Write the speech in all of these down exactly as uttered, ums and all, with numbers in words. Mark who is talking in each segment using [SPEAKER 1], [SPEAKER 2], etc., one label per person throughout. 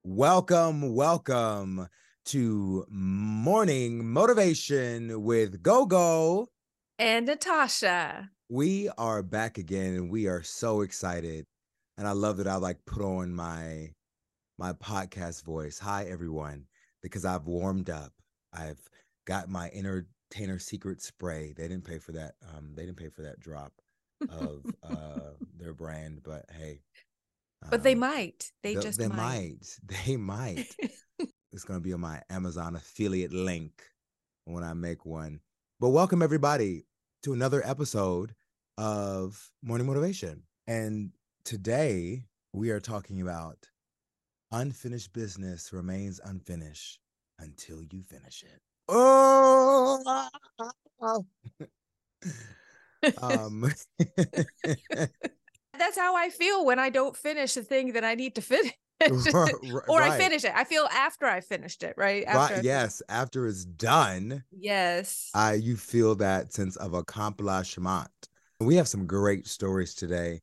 [SPEAKER 1] Welcome, welcome to Morning Motivation with Gogo
[SPEAKER 2] and Natasha.
[SPEAKER 1] We are back again and we are so excited. And I love that I like put on my my podcast voice. Hi everyone, because I've warmed up. I've got my entertainer secret spray. They didn't pay for that. Um, they didn't pay for that drop of uh their brand, but hey.
[SPEAKER 2] But they
[SPEAKER 1] Um,
[SPEAKER 2] might. They
[SPEAKER 1] the,
[SPEAKER 2] just
[SPEAKER 1] they
[SPEAKER 2] might.
[SPEAKER 1] might. They might. It's going to be on my Amazon affiliate link when I make one. But welcome everybody to another episode of Morning Motivation. And today we are talking about unfinished business remains unfinished until you finish it. Oh! um
[SPEAKER 2] That's how I feel when I don't finish the thing that I need to finish. Or I finish it. I feel after I finished it, right? After
[SPEAKER 1] right. Yes. After it's done.
[SPEAKER 2] Yes.
[SPEAKER 1] Uh, you feel that sense of accomplishment. We have some great stories today,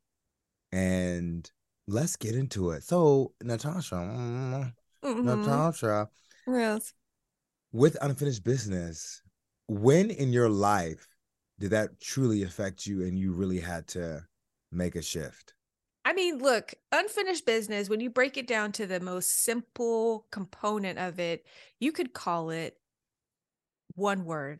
[SPEAKER 1] and let's get into it. So, Natasha, mm-hmm. Natasha,
[SPEAKER 2] yes.
[SPEAKER 1] With unfinished business, when in your life did that truly affect you and you really had to make a shift?
[SPEAKER 2] I mean, look, unfinished business, when you break it down to the most simple component of it, you could call it one word: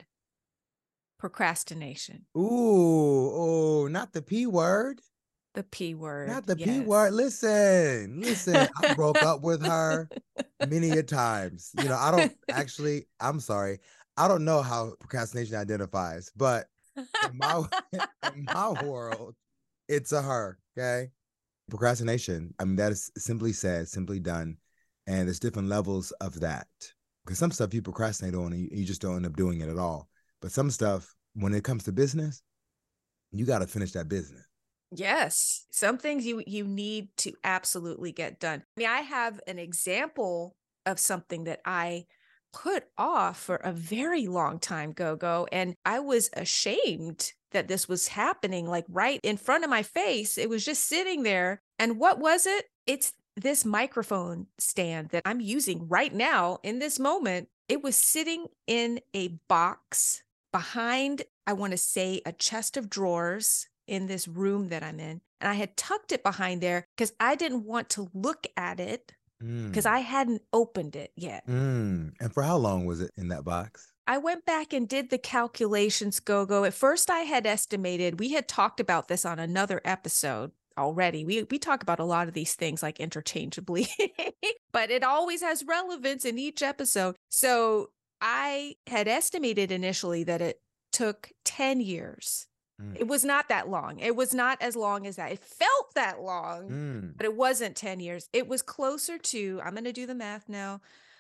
[SPEAKER 2] procrastination.
[SPEAKER 1] Ooh, oh, not the P word.
[SPEAKER 2] The P word.
[SPEAKER 1] Not the
[SPEAKER 2] yes.
[SPEAKER 1] P word. Listen, listen, I broke up with her many a times. You know, I don't actually, I'm sorry. I don't know how procrastination identifies, but in my, in my world, it's a her, okay? Procrastination, I mean, that is simply said, simply done. And there's different levels of that. Because some stuff you procrastinate on and you, you just don't end up doing it at all. But some stuff, when it comes to business, you got to finish that business.
[SPEAKER 2] Yes. Some things you you need to absolutely get done. I mean, I have an example of something that I put off for a very long time, Gogo, and I was ashamed that this was happening, like right in front of my face. It was just sitting there. And what was it? It's this microphone stand that I'm using right now in this moment. It was sitting in a box behind, I want to say, a chest of drawers in this room that I'm in. And I had tucked it behind there because I didn't want to look at it because mm. I hadn't opened it yet.
[SPEAKER 1] Mm. And for how long was it in that box?
[SPEAKER 2] I went back and did the calculations, Gogo. At first I had estimated, we had talked about this on another episode already. We we talk about a lot of these things like interchangeably, but it always has relevance in each episode. So I had estimated initially that it took ten years. Mm. It was not that long. It was not as long as that. It felt that long, mm. but it wasn't ten years. It was closer to, I'm going to do the math now.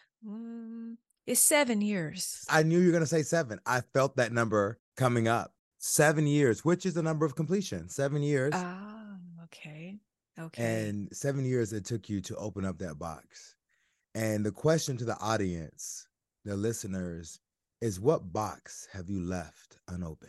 [SPEAKER 2] Mm, it's seven years.
[SPEAKER 1] I knew you were going to say seven. I felt that number coming up. Seven years, which is the number of completion. Seven years.
[SPEAKER 2] Ah, okay. Okay.
[SPEAKER 1] And seven years it took you to open up that box. And the question to the audience, the listeners, is what box have you left unopened?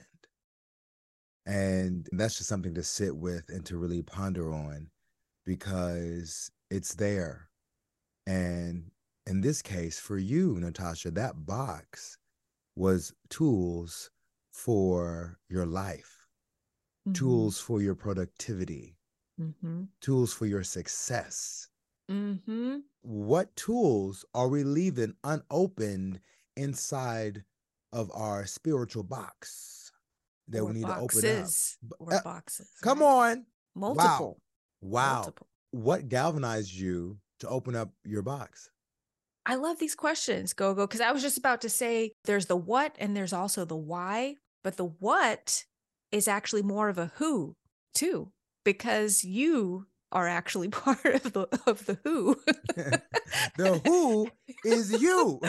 [SPEAKER 1] And that's just something to sit with and to really ponder on, because it's there. And in this case, for you, Natasha, that box was tools for your life, mm-hmm. tools for your productivity, mm-hmm. tools for your success. Mm-hmm. What tools are we leaving unopened inside of our spiritual box that
[SPEAKER 2] or
[SPEAKER 1] we need
[SPEAKER 2] boxes,
[SPEAKER 1] to open up?
[SPEAKER 2] Or
[SPEAKER 1] uh,
[SPEAKER 2] boxes.
[SPEAKER 1] Come
[SPEAKER 2] right?
[SPEAKER 1] on.
[SPEAKER 2] Multiple.
[SPEAKER 1] Wow. Wow.
[SPEAKER 2] Multiple.
[SPEAKER 1] What galvanized you to open up your box?
[SPEAKER 2] I love these questions, Gogo, because I was just about to say there's the what and there's also the why, but the what is actually more of a who too, because you are actually part of the of the who.
[SPEAKER 1] The who is you.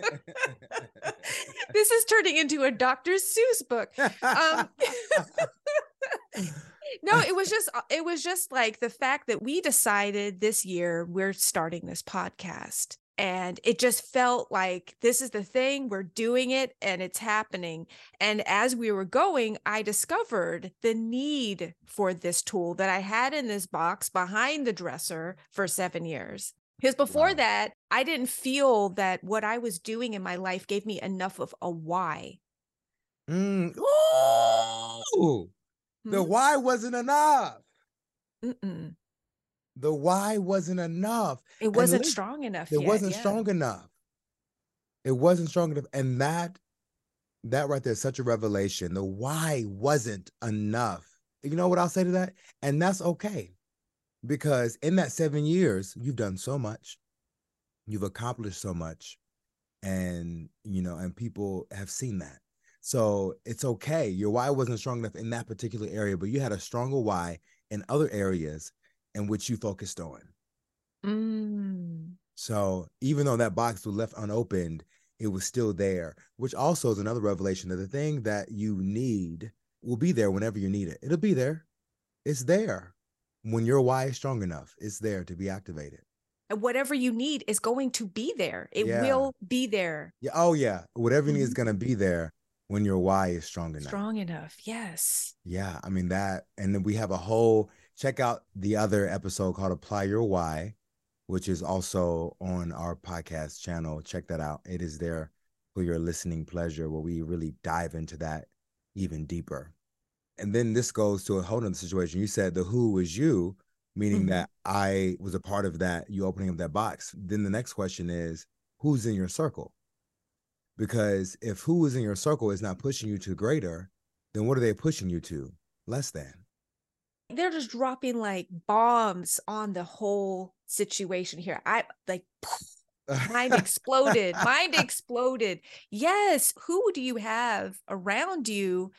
[SPEAKER 2] This is turning into a Doctor Seuss book. Um, no, it was just it was just like the fact that we decided this year we're starting this podcast. And it just felt like this is the thing, we're doing it and it's happening. And as we were going, I discovered the need for this tool that I had in this box behind the dresser for seven years. Because before
[SPEAKER 1] Wow.
[SPEAKER 2] that, I didn't feel that what I was doing in my life gave me enough of a why.
[SPEAKER 1] Mm. Ooh, the
[SPEAKER 2] Hmm?
[SPEAKER 1] why wasn't enough.
[SPEAKER 2] Mm-mm.
[SPEAKER 1] The why wasn't enough.
[SPEAKER 2] It
[SPEAKER 1] And
[SPEAKER 2] wasn't
[SPEAKER 1] listen,
[SPEAKER 2] strong enough
[SPEAKER 1] it
[SPEAKER 2] yet.
[SPEAKER 1] wasn't
[SPEAKER 2] Yeah.
[SPEAKER 1] strong enough. It wasn't strong enough. And that that right there is such a revelation. The why wasn't enough. You know what I'll say to that? And that's okay. Because in that seven years, you've done so much. You've accomplished so much. And, you know, and people have seen that. So it's okay. Your why wasn't strong enough in that particular area, but you had a stronger why in other areas in which you focused on.
[SPEAKER 2] Mm.
[SPEAKER 1] So even though that box was left unopened, it was still there, which also is another revelation that the thing that you need will be there whenever you need it. It'll be there. It's there. When your why is strong enough, it's there to be activated.
[SPEAKER 2] And whatever you need is going to be there. It
[SPEAKER 1] Yeah.
[SPEAKER 2] will be there.
[SPEAKER 1] Yeah. Oh, yeah. Whatever you need is
[SPEAKER 2] Mhm.
[SPEAKER 1] going to be there when your why is strong enough.
[SPEAKER 2] Strong enough. Yes.
[SPEAKER 1] Yeah. I mean, that. And then we have a whole, check out the other episode called Apply Your Why, which is also on our podcast channel. Check that out. It is there for your listening pleasure, where we really dive into that even deeper. And then this goes to a whole nother situation. You said the who was you, meaning
[SPEAKER 2] Mhm.
[SPEAKER 1] that I was a part of that, you opening up that box. Then the next question is, who's in your circle? Because if who is in your circle is not pushing you to greater, then what are they pushing you to? Less than.
[SPEAKER 2] They're just dropping like bombs on the whole situation here. I like mind exploded. Mind exploded. Yes. Who do you have around you?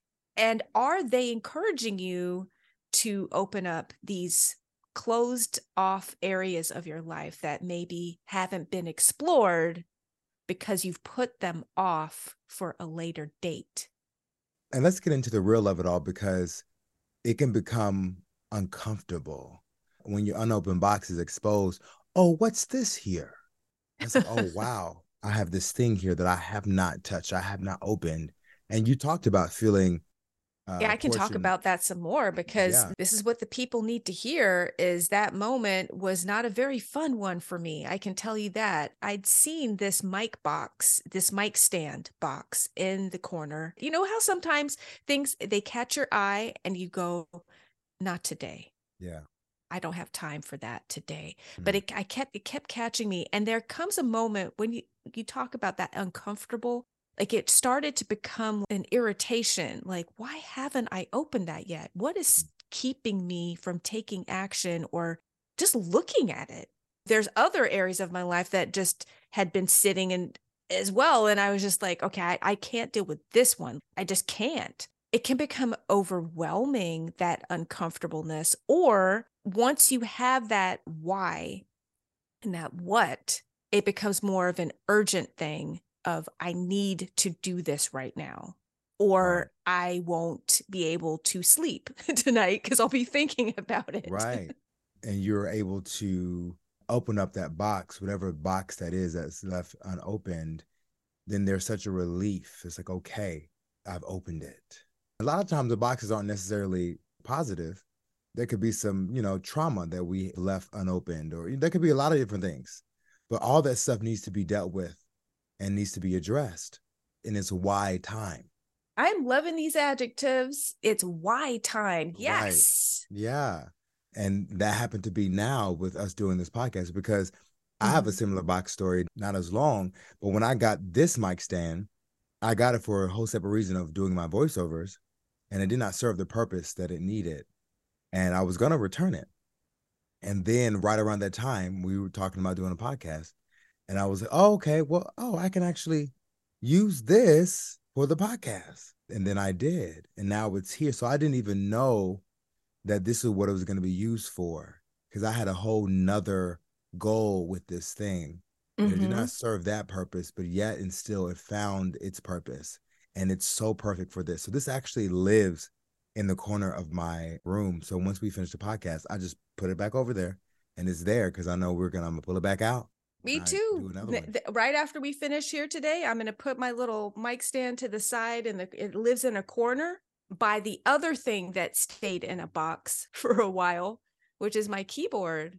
[SPEAKER 2] And are they encouraging you to open up these closed off areas of your life that maybe haven't been explored because you've put them off for a later date?
[SPEAKER 1] And let's get into the real of it all, because it can become uncomfortable when your unopened box is exposed. Oh, what's this here? It's like, oh, wow, I have this thing here that I have not touched, I have not opened. And you talked about feeling
[SPEAKER 2] Yeah,
[SPEAKER 1] uh,
[SPEAKER 2] I can talk
[SPEAKER 1] portion.
[SPEAKER 2] about that some more, because
[SPEAKER 1] Yeah.
[SPEAKER 2] this is what the people need to hear. Is that moment was not a very fun one for me. I can tell you that. I'd seen this mic box, this mic stand box in the corner. You know how sometimes things, they catch your eye and you go, not today.
[SPEAKER 1] Yeah.
[SPEAKER 2] I don't have time for that today. But
[SPEAKER 1] Mm.
[SPEAKER 2] it I kept it kept catching me. And there comes a moment when you you talk about that uncomfortable, like it started to become an irritation. Like, why haven't I opened that yet? What is keeping me from taking action or just looking at it? There's other areas of my life that just had been sitting in as well. And I was just like, okay, I, I can't deal with this one. I just can't. It can become overwhelming, that uncomfortableness. Or once you have that why and that what, it becomes more of an urgent thing of, I need to do this right now,
[SPEAKER 1] Right.
[SPEAKER 2] or I won't be able to sleep tonight because I'll be thinking about it.
[SPEAKER 1] Right. And you're able to open up that box, whatever box that is that's left unopened, then there's such a relief. It's like, okay, I've opened it. A lot of times the boxes aren't necessarily positive. There could be some, you know, trauma that we left unopened, or there could be a lot of different things. But all that stuff needs to be dealt with and needs to be addressed in its why time.
[SPEAKER 2] I'm loving these adjectives. It's why time.
[SPEAKER 1] Right.
[SPEAKER 2] Yes.
[SPEAKER 1] Yeah. And that happened to be now with us doing this podcast, because I have a
[SPEAKER 2] Mhm.
[SPEAKER 1] similar box story, not as long, but when I got this mic stand, I got it for a whole separate reason of doing my voiceovers, and it did not serve the purpose that it needed. And I was going to return it. And then right around that time, we were talking about doing a podcast. And I was like, oh, okay, well, oh, I can actually use this for the podcast. And then I did. And now it's here. So I didn't even know that this is what it was going to be used for, because I had a whole nother goal with this thing. And it did
[SPEAKER 2] Mm-hmm.
[SPEAKER 1] not serve that purpose, but yet and still it found its purpose. And it's so perfect for this. So this actually lives in the corner of my room. So once we finish the podcast, I just put it back over there, and it's there because I know we're gonna I'm gonna pull it back out when
[SPEAKER 2] Me
[SPEAKER 1] I do
[SPEAKER 2] too.
[SPEAKER 1] another
[SPEAKER 2] Th-
[SPEAKER 1] one.
[SPEAKER 2] th- Right after we finish here today, I'm going to put my little mic stand to the side, and the, it lives in a corner by the other thing that stayed in a box for a while, which is my keyboard.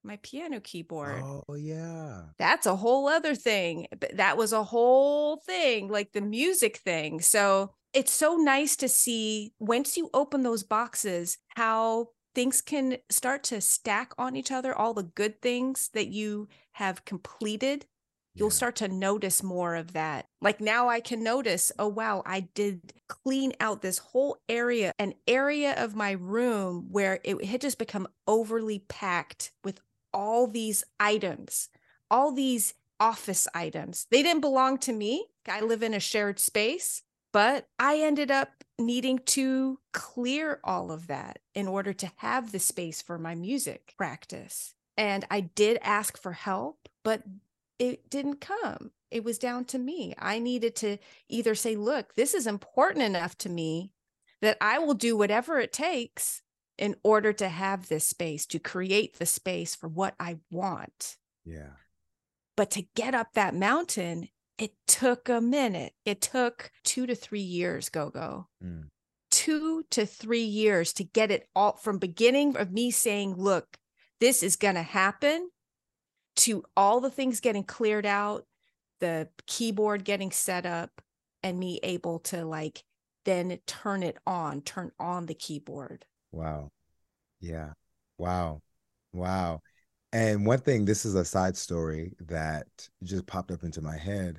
[SPEAKER 2] my piano keyboard.
[SPEAKER 1] Oh, yeah.
[SPEAKER 2] That's a whole other thing. That was a whole thing, like the music thing. So it's so nice to see once you open those boxes, how things can start to stack on each other, all the good things that you have completed. You'll
[SPEAKER 1] Yeah.
[SPEAKER 2] start to notice more of that. Like now I can notice, oh, wow, I did clean out this whole area, an area of my room where it had just become overly packed with all these items, all these office items. They didn't belong to me. I live in a shared space, but I ended up needing to clear all of that in order to have the space for my music practice. And I did ask for help, but it didn't come. It was down to me. I needed to either say, look, this is important enough to me that I will do whatever it takes in order to have this space, to create the space for what I want.
[SPEAKER 1] Yeah.
[SPEAKER 2] But to get up that mountain, it took a minute. It took two to three years, Go-Go. Mm. Two to three years to get it all from beginning of me saying, look, this is going to happen, to all the things getting cleared out, the keyboard getting set up, and me able to like then turn it on, turn on the keyboard.
[SPEAKER 1] Wow. Yeah. Wow. Wow. And one thing, this is a side story that just popped up into my head.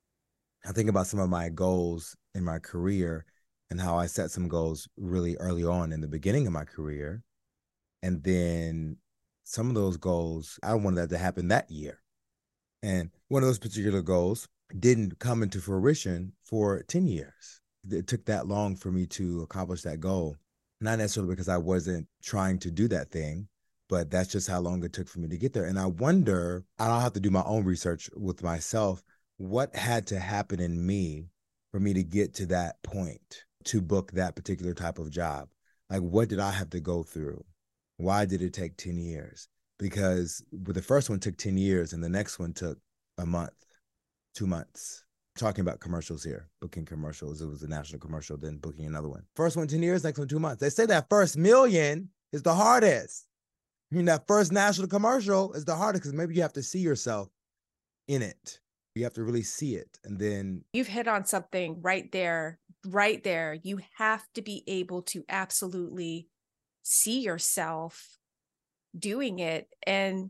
[SPEAKER 1] I think about some of my goals in my career and how I set some goals really early on in the beginning of my career. And then some of those goals, I wanted that to happen that year. And one of those particular goals didn't come into fruition for ten years. It took that long for me to accomplish that goal. Not necessarily because I wasn't trying to do that thing, but that's just how long it took for me to get there. And I wonder, I'll have to do my own research with myself, what had to happen in me for me to get to that point, to book that particular type of job? Like, what did I have to go through? Why did it take ten years? Because the first one took ten years and the next one took a month, two months. Talking about commercials here, booking commercials. It was a national commercial, then booking another one. First one, ten years, next one, two months. They say that first million is the hardest. I mean, that first national commercial is the hardest because maybe you have to see yourself in it. You have to really see it. And then
[SPEAKER 2] you've hit on something right there, right there. You have to be able to absolutely see yourself doing it, and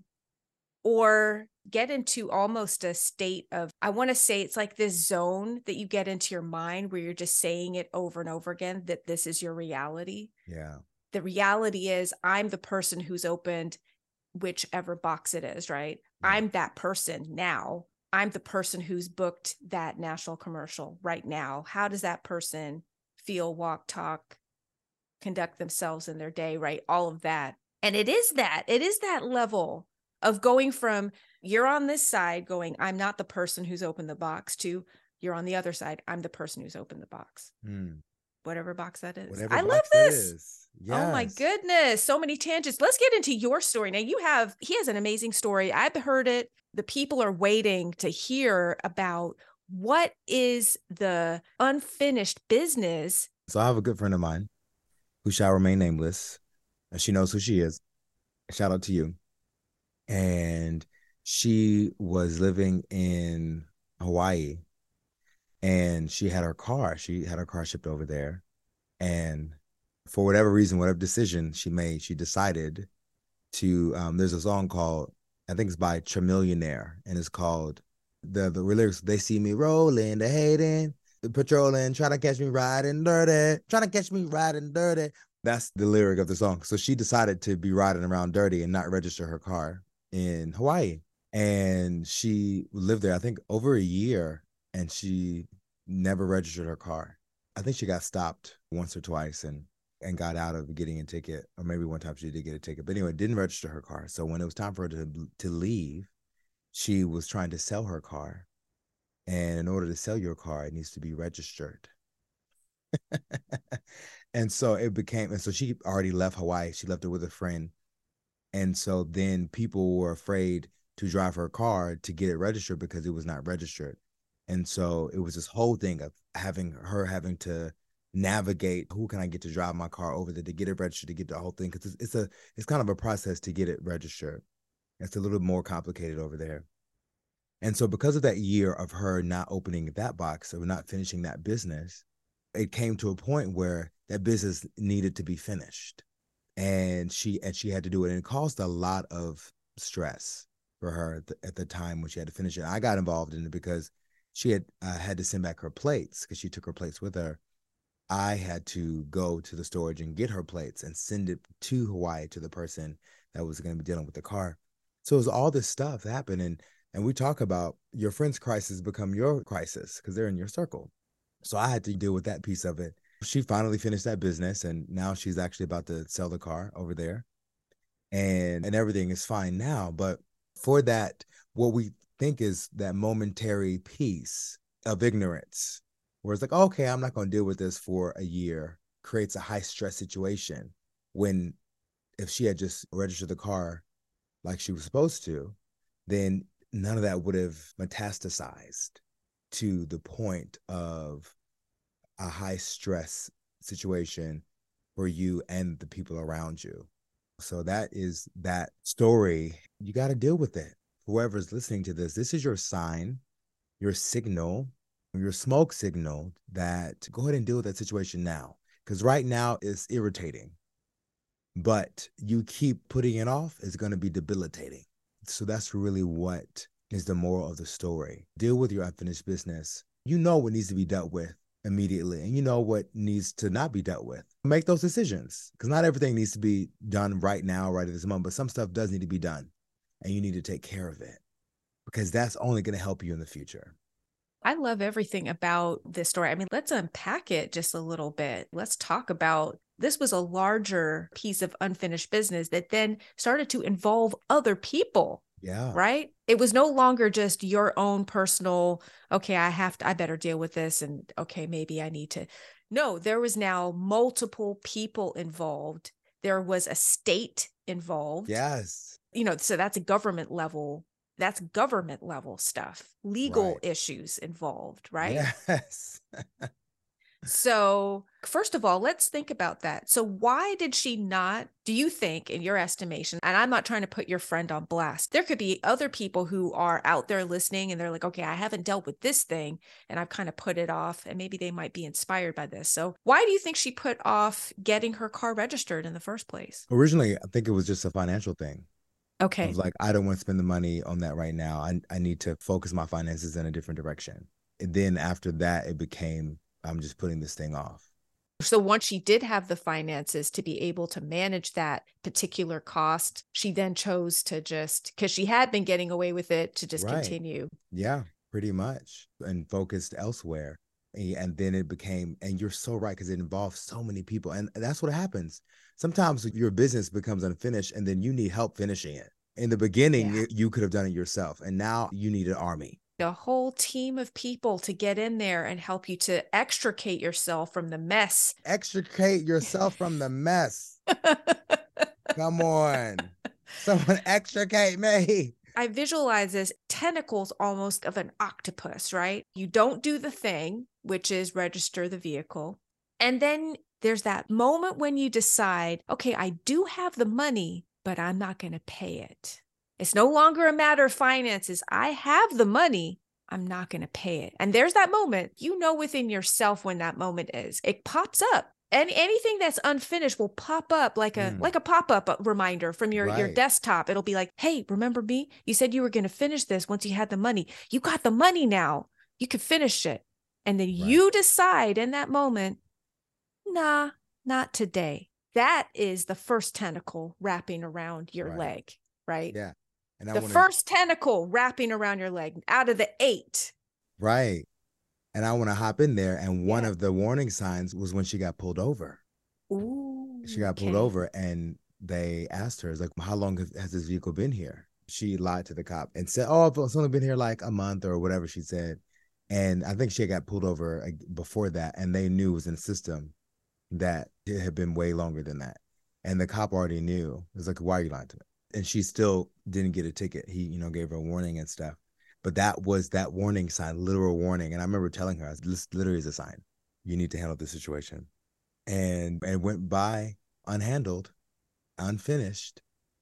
[SPEAKER 2] or get into almost a state of, I want to say it's like this zone that you get into your mind where you're just saying it over and over again, that this is your reality.
[SPEAKER 1] Yeah.
[SPEAKER 2] The reality is I'm the person who's opened whichever box it is, right? Yeah. I'm that person now. I'm the person who's booked that national commercial right now. How does that person feel, walk, talk, conduct themselves in their day, right? All of that. And it is that, it is that level of going from you're on this side going, I'm not the person who's opened the box, to you're on the other side, I'm the person who's opened the box. Mm. Whatever box that is.
[SPEAKER 1] Whatever
[SPEAKER 2] I
[SPEAKER 1] box
[SPEAKER 2] love this.
[SPEAKER 1] That is. Yes.
[SPEAKER 2] Oh my goodness. So many tangents. Let's get into your story. Now you have, he has an amazing story. I've heard it. The people are waiting to hear about what is the unfinished business.
[SPEAKER 1] So I have a good friend of mine who shall remain nameless, and she knows who she is. Shout out to you. And she was living in Hawaii, and she had her car. She had her car shipped over there. And for whatever reason, whatever decision she made, she decided to, um, there's a song called, I think it's by Trillionaire, and it's called, the, the lyrics, they see me rolling, they hating, the patrolling, trying to catch me riding dirty, trying to catch me riding dirty. That's the lyric of the song. So she decided to be riding around dirty and not register her car in Hawaii. And she lived there, I think, over a year, and she never registered her car. I think she got stopped once or twice and and got out of getting a ticket, or maybe one time she did get a ticket. But anyway, didn't register her car. So when it was time for her to, to leave, she was trying to sell her car. And in order to sell your car, it needs to be registered. And so it became, and so she already left Hawaii. She left it with a friend. And so then people were afraid to drive her car to get it registered because it was not registered. And so it was this whole thing of having her having to navigate, who can I get to drive my car over there to get it registered, to get the whole thing. Cause it's, it's a, it's kind of a process to get it registered. It's a little more complicated over there. And so because of that year of her not opening that box or not finishing that business, it came to a point where that business needed to be finished. And she and she had to do it. And it caused a lot of stress for her at the, at the time when she had to finish it. I got involved in it because she had uh, had to send back her plates because she took her plates with her. I had to go to the storage and get her plates and send it to Hawaii to the person that was going to be dealing with the car. So it was all this stuff happening. And, and we talk about your friend's crisis become your crisis because they're in your circle. So I had to deal with that piece of it. She finally finished that business, and now she's actually about to sell the car over there. And, and everything is fine now. But for that, what we think is that momentary piece of ignorance, where it's like, okay, I'm not going to deal with this for a year, creates a high stress situation when if she had just registered the car like she was supposed to, then none of that would have metastasized to the point of a high stress situation for you and the people around you. So that is that story. You got to deal with it. Whoever's listening to this, this is your sign, your signal, your smoke signal that go ahead and deal with that situation now. Because right now it's irritating, but you keep putting it off, it's going to be debilitating. So that's really what is the moral of the story. Deal with your unfinished business. You know what needs to be dealt with immediately, and you know what needs to not be dealt with. Make those decisions, because not everything needs to be done right now, right at this moment, but some stuff does need to be done, and you need to take care of it, because that's only going to help you in the future.
[SPEAKER 2] I love everything about this story. I mean, let's unpack it just a little bit. Let's talk about this was a larger piece of unfinished business that then started to involve other people.
[SPEAKER 1] Yeah.
[SPEAKER 2] Right? It was no longer just your own personal, okay, I have to, I better deal with this. And okay, maybe I need to. No, there was now multiple people involved. There was a state involved.
[SPEAKER 1] Yes.
[SPEAKER 2] You know, so that's a government level. That's government level stuff, legal
[SPEAKER 1] Right.
[SPEAKER 2] issues involved, right?
[SPEAKER 1] Yes.
[SPEAKER 2] So first of all, let's think about that. So why did she not, do you think, in your estimation, and I'm not trying to put your friend on blast, there could be other people who are out there listening and they're like, okay, I haven't dealt with this thing and I've kind of put it off, and maybe they might be inspired by this. So why do you think she put off getting her car registered in the first place?
[SPEAKER 1] Originally, I think it was just a financial thing.
[SPEAKER 2] Okay.
[SPEAKER 1] I was like, I don't want to spend the money on that right now. I, I need to focus my finances in a different direction. And then after that, it became, I'm just putting this thing off.
[SPEAKER 2] So once she did have the finances to be able to manage that particular cost, she then chose to just, because she had been getting away with it, to just
[SPEAKER 1] Right.
[SPEAKER 2] continue.
[SPEAKER 1] Yeah, pretty much. And focused elsewhere. And then it became, and you're so right, because it involves so many people. And that's what happens. Sometimes your business becomes unfinished and then you need help finishing it. In the beginning, yeah. you could have done it yourself. And now you need an army.
[SPEAKER 2] A whole team of people to get in there and help you to extricate yourself from the mess.
[SPEAKER 1] Extricate yourself from the mess. Come on. Someone extricate me.
[SPEAKER 2] I visualize this tentacles almost of an octopus, right? You don't do the thing, which is register the vehicle. And then there's that moment when you decide, okay, I do have the money, but I'm not going to pay it. It's no longer a matter of finances. I have the money. I'm not going to pay it. And there's that moment, you know, within yourself when that moment is. It pops up. And anything that's unfinished will pop up like a mm. like a pop-up reminder from your, right. your desktop. It'll be like, hey, remember me? You said you were going to finish this once you had the money. You got the money now. You can finish it. And then right. you decide in that moment, nah, not today. That is the first tentacle wrapping around your right. leg, right?
[SPEAKER 1] Yeah.
[SPEAKER 2] And I the wanna... first tentacle wrapping around your leg out of the eight.
[SPEAKER 1] Right. And I want to hop in there. And one yeah. of the warning signs was when she got pulled over.
[SPEAKER 2] Ooh,
[SPEAKER 1] she got okay. pulled over and they asked her, like, how long has this vehicle been here? She lied to the cop and said, oh, it's only been here like a month or whatever she said. And I think she got pulled over before that. And they knew it was in the system that it had been way longer than that. And the cop already knew. It was like, why are you lying to me? And she still didn't get a ticket. He, you know, gave her a warning and stuff. But that was that warning sign, literal warning. And I remember telling her, this literally is a sign. You need to handle this situation. And it went by unhandled, unfinished.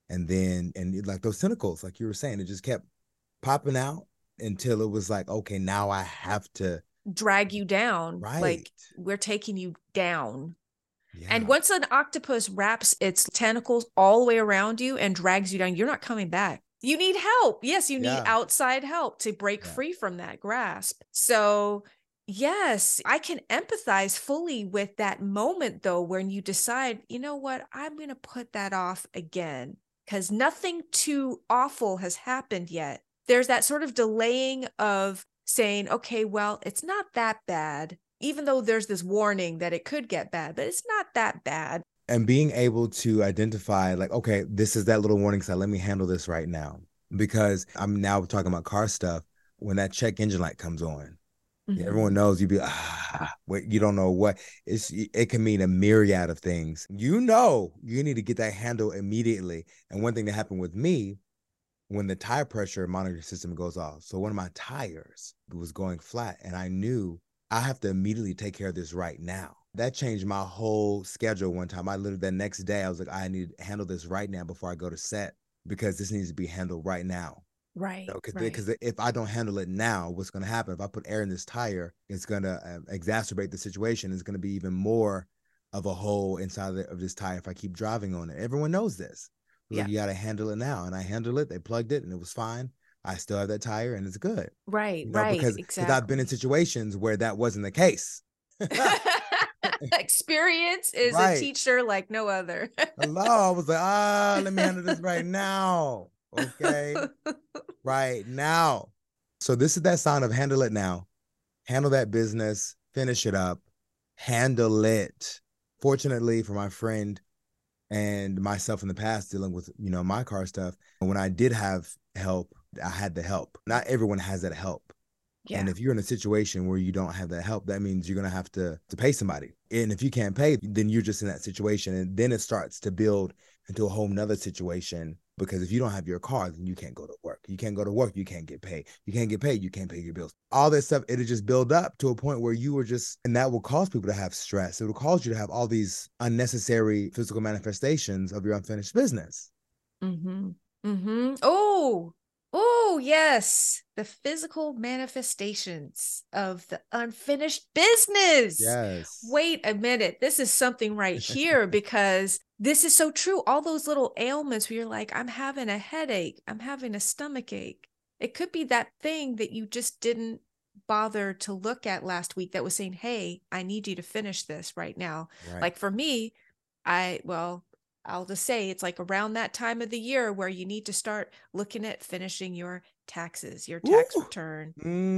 [SPEAKER 1] And then, and it, like those tentacles, like you were saying, it just kept popping out until it was like, okay, now I have to
[SPEAKER 2] drag you down.
[SPEAKER 1] right.
[SPEAKER 2] Like we're taking you down. And
[SPEAKER 1] Yeah.
[SPEAKER 2] once an octopus wraps its tentacles all the way around you and drags you down, you're not coming back. You need help. Yes, you need
[SPEAKER 1] Yeah.
[SPEAKER 2] outside help to break
[SPEAKER 1] Yeah.
[SPEAKER 2] free from that grasp. So, yes, I can empathize fully with that moment, though, when you decide, you know what, I'm going to put that off again because nothing too awful has happened yet. There's that sort of delaying of saying, okay, well, it's not that bad, even though there's this warning that it could get bad, but it's not that bad.
[SPEAKER 1] And being able to identify, like, okay, this is that little warning sign. Let me handle this right now. Because I'm now talking about car stuff. When that check engine light comes on, mm-hmm. everyone knows you'd be, ah, wait, you don't know what. It's, it can mean a myriad of things. You know, you need to get that handle immediately. And one thing that happened with me, when the tire pressure monitoring system goes off. So one of my tires was going flat and I knew I have to immediately take care of this right now. That changed my whole schedule one time. I literally, the next day, I was like, I need to handle this right now before I go to set because this needs to be handled right now.
[SPEAKER 2] Right.
[SPEAKER 1] Because
[SPEAKER 2] you know,
[SPEAKER 1] right. if I don't handle it now, what's going to happen? If I put air in this tire, it's going to uh, exacerbate the situation. It's going to be even more of a hole inside of, the, of this tire if I keep driving on it. Everyone knows this. Yeah. Like, you got to handle it now. And I handled it. They plugged it and it was fine. I still have that tire and it's good.
[SPEAKER 2] Right,
[SPEAKER 1] you know,
[SPEAKER 2] right.
[SPEAKER 1] Because
[SPEAKER 2] exactly.
[SPEAKER 1] I've been in situations where that wasn't the case.
[SPEAKER 2] Experience is right. a teacher like no other.
[SPEAKER 1] Hello. I was like, ah, let me handle this right now. Okay. Right now. So this is that sign of handle it now. Handle that business, finish it up, handle it. Fortunately for my friend and myself in the past dealing with, you know, my car stuff, when I did have help, I had the help. Not everyone has that help. Yeah. And if you're in a situation where you don't have that help, that means you're going to have to, to pay somebody. And if you can't pay, then you're just in that situation. And then it starts to build into a whole nother situation. Because if you don't have your car, then you can't go to work. You can't go to work. You can't get paid. You can't get paid. You can't pay your bills. All this stuff, it'll just build up to a point where you were just, and that will cause people to have stress. It will cause you to have all these unnecessary physical manifestations of your unfinished business.
[SPEAKER 2] Mm-hmm. Mm-hmm. Oh, oh, yes. The physical manifestations of the unfinished business.
[SPEAKER 1] Yes.
[SPEAKER 2] Wait a minute. This is something right here because this is so true. All those little ailments where you're like, I'm having a headache. I'm having a stomach ache. It could be that thing that you just didn't bother to look at last week that was saying, hey, I need you to finish this right now. Right. Like for me, I, well, I'll just say it's like around that time of the year where you need to start looking at finishing your taxes, your tax Ooh. return.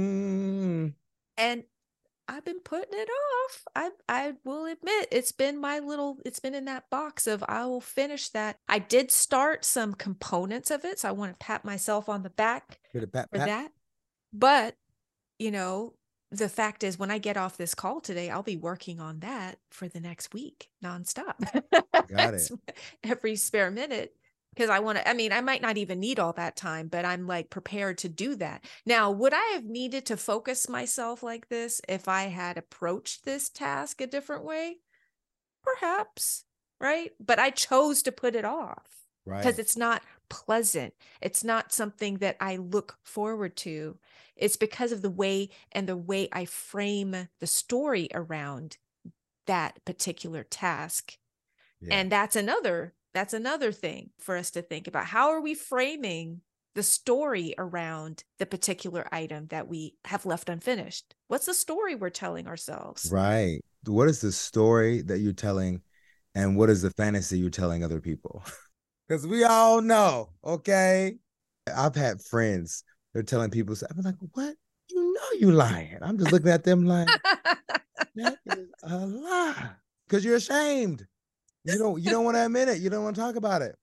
[SPEAKER 1] Mm.
[SPEAKER 2] And I've been putting it off. I I will admit it's been my little, it's been in that box of I will finish that. I did start some components of it. So I want to pat myself on the back
[SPEAKER 1] pat,
[SPEAKER 2] for
[SPEAKER 1] pat.
[SPEAKER 2] that. But, you know, the fact is when I get off this call today, I'll be working on that for the next week nonstop.
[SPEAKER 1] Got it.
[SPEAKER 2] Every spare minute. Because I want to, I mean, I might not even need all that time, but I'm like prepared to do that. Now, would I have needed to focus myself like this if I had approached this task a different way? Perhaps, right? But I chose to put it off because right. it's not pleasant. It's not something that I look forward to. It's because of the way and the way I frame the story around that particular task. Yeah. And that's another That's another thing for us to think about. How are we framing the story around the particular item that we have left unfinished? What's the story we're telling ourselves?
[SPEAKER 1] Right. What is the story that you're telling and what is the fantasy you're telling other people? Because we all know, okay? I've had friends, they're telling people, I'm like, what? You know you lying. I'm just looking at them like, that is a lie. Because you're ashamed. You don't you don't want to admit it. You don't want to talk about it.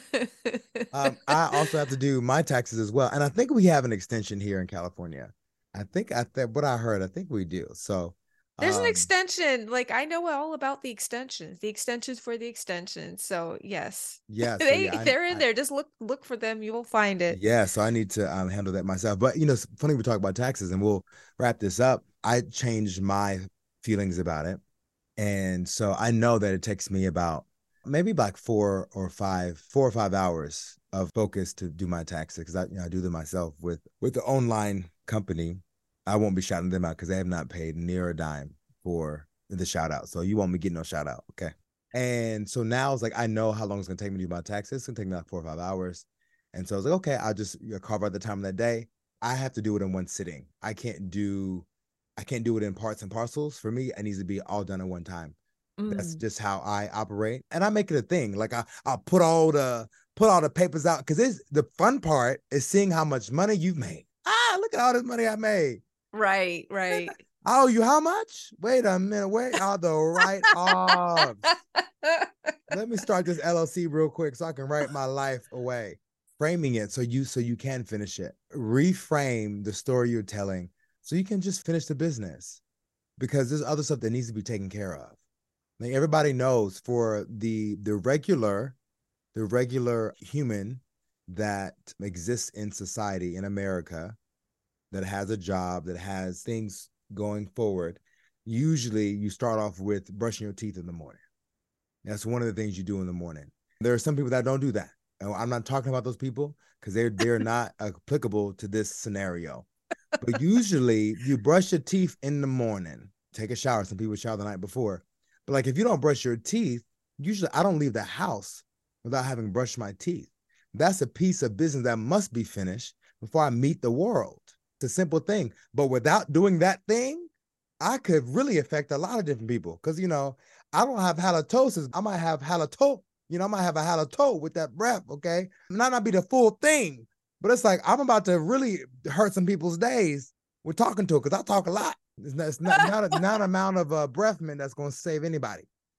[SPEAKER 1] um, I also have to do my taxes as well. And I think we have an extension here in California. I think I th- what I heard, I think we do. So
[SPEAKER 2] there's
[SPEAKER 1] um,
[SPEAKER 2] an extension. Like I know all about the extensions, the extensions for the extensions. So yes.
[SPEAKER 1] Yeah. So
[SPEAKER 2] they,
[SPEAKER 1] yeah, I,
[SPEAKER 2] they're in
[SPEAKER 1] I,
[SPEAKER 2] there. Just look, look for them. You will find it.
[SPEAKER 1] Yeah. So I need to um, handle that myself. But you know, it's funny we talk about taxes and we'll wrap this up. I changed my feelings about it. And so I know that it takes me about maybe like four or five, four or five hours of focus to do my taxes because I, you know, I do them myself with with the online company. I won't be shouting them out because they have not paid near a dime for the shout out. So you won't be getting no shout out, okay? And so now it's like I know how long it's gonna take me to do my taxes. It's gonna take me like four or five hours. And so I was like, okay, I'll just you know, carve out the time of that day. I have to do it in one sitting. I can't do I can't do it in parts and parcels. For me, it needs to be all done at one time. That's
[SPEAKER 2] Mm.
[SPEAKER 1] just how I operate. And I make it a thing. Like I I'll put all the put all the papers out because it's the fun part is seeing how much money you've made. Ah, look at all this money I made.
[SPEAKER 2] Right, right.
[SPEAKER 1] I owe you how much? Wait a minute. Where are the write-offs? Let me start this L L C real quick so I can write my life away. Framing it so you so you can finish it. Reframe the story you're telling so you can just finish the business because there's other stuff that needs to be taken care of. Like everybody knows for the the regular the regular human that exists in society in America that has a job that has things going forward, usually you start off with brushing your teeth in the morning. That's one of the things you do in the morning. There are some people that don't do that. And I'm not talking about those people because they're they're not applicable to this scenario. But usually you brush your teeth in the morning, take a shower. Some people shower the night before. But like if you don't brush your teeth, usually I don't leave the house without having brushed my teeth. That's a piece of business that must be finished before I meet the world. It's a simple thing. But without doing that thing, I could really affect a lot of different people. Because, you know, I don't have halitosis. I might have halito. You know, I might have a halito with that breath, okay? It might not be the full thing, but it's like I'm about to really hurt some people's days with talking to it because I talk a lot. It's not, it's not, not, a, not amount of uh, breath mint that's going to save anybody.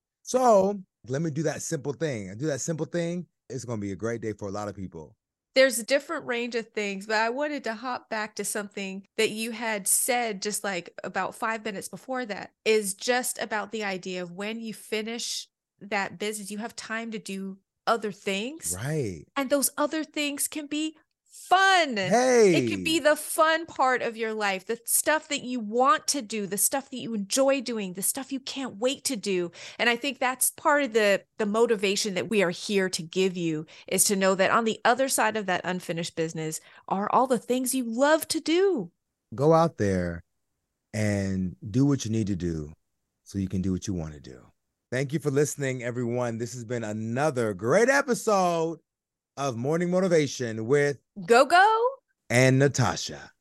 [SPEAKER 1] So let me do that simple thing. And do that simple thing. It's going to be a great day for a lot of people.
[SPEAKER 2] There's a different range of things, but I wanted to hop back to something that you had said just like about five minutes before that is just about the idea of when you finish that business, you have time to do other things.
[SPEAKER 1] Right.
[SPEAKER 2] And those other things can be fun.
[SPEAKER 1] Hey.
[SPEAKER 2] It could be the fun part of your life, the stuff that you want to do, the stuff that you enjoy doing, the stuff you can't wait to do. And I think that's part of the, the motivation that we are here to give you is to know that on the other side of that unfinished business are all the things you love to do.
[SPEAKER 1] Go out there and do what you need to do so you can do what you want to do. Thank you for listening, everyone. This has been another great episode of Morning Motivation with
[SPEAKER 2] Go Go
[SPEAKER 1] and Natasha.